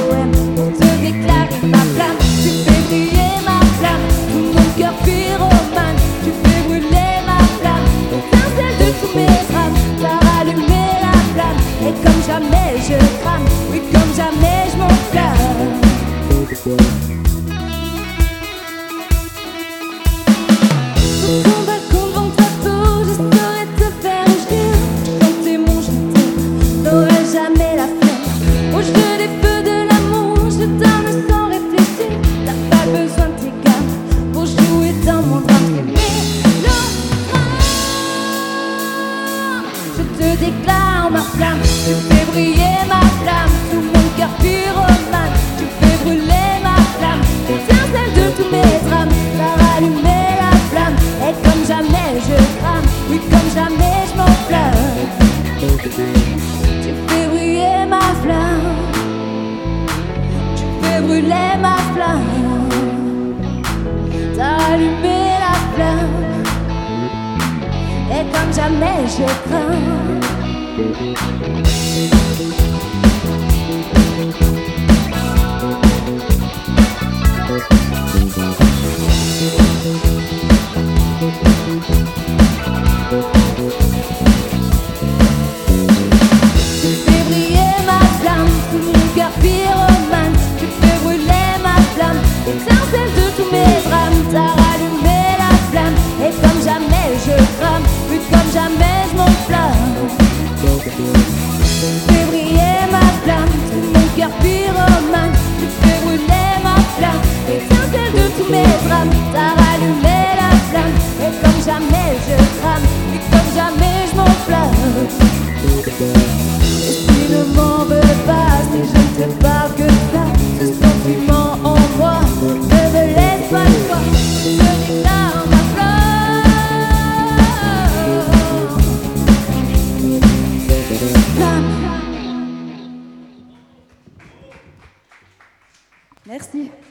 poème pour te déclarer ma flamme. Tu fais briller ma flamme, tout mon cœur pyromane. Tu fais brûler ma flamme, l'étincelle de tous mes drames. T'as rallumé la flamme, et comme jamais je crame. Oui, comme jamais je m'enflamme. Sur ton balcon devant ta tour, je saurais te faire rougir. Chanter mon je t'aime, n'aurai jamais la flemme. Au jeu des feux de l'amour, je donne sans réfléchir. T'as pas besoin de tes gammes pour jouer dans mon drame. Je te déclare ma flamme, tu fais briller ma flamme, tout mon cœur pyromane. Tu fais brûler ma flamme, l'étincelle de tous mes drames. T'as rallumé la flamme, et comme jamais je crame. Oui, comme jamais je m'enflamme. Tu fais briller ma flamme, tu fais brûler ma flamme. T'as rallumé la flamme, et comme jamais je crains. Tu fais briller ma flamme, tout mon cœur pyromane. Tu fais brûler ma flamme, l'étincelle de tous mes drames. T'as rallumé la flamme, et comme jamais je crame. Oui, comme jamais je m'enflamme. Tu fais briller ma flamme, tout mon cœur pyromane. Tu fais brûler ma flamme, l'étincelle de tous mes drames. T'as rallumé la flamme, et comme jamais je crame. Oui, comme jamais je m'enflamme. Et si ne m'en veux pas, si je ne te parle que ça, ce sentiment en moi ne me laisse pas le choix. Je déclare ma flamme. Merci.